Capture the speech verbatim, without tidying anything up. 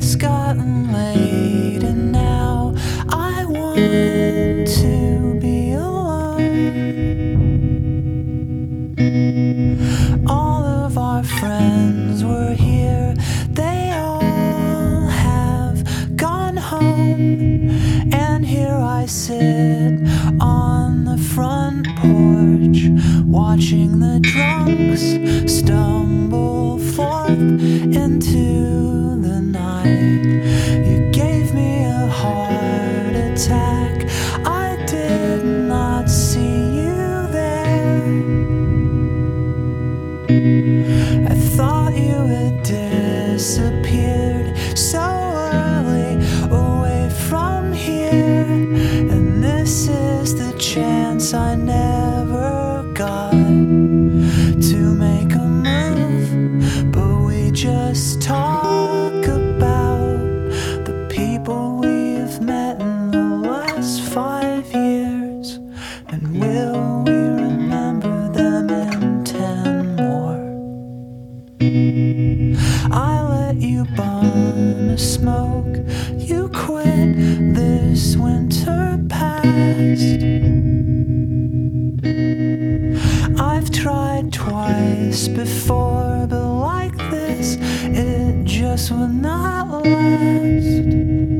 It's gotten late and now I want to be alone. All of our friends were here, they all have gone home. And here I sit on the front porch, watching the drunks stumble forth into the night. You gave me a heart attack, I did not see you there. I thought you had disappeared so early away from here, and this is the chance I never got to make a move. But we just talk about the people we've met in the last five years, and will we remember them in ten more? I let you bum a smoke, you quit this winter past. I've tried twice before, but like this, it just would not last.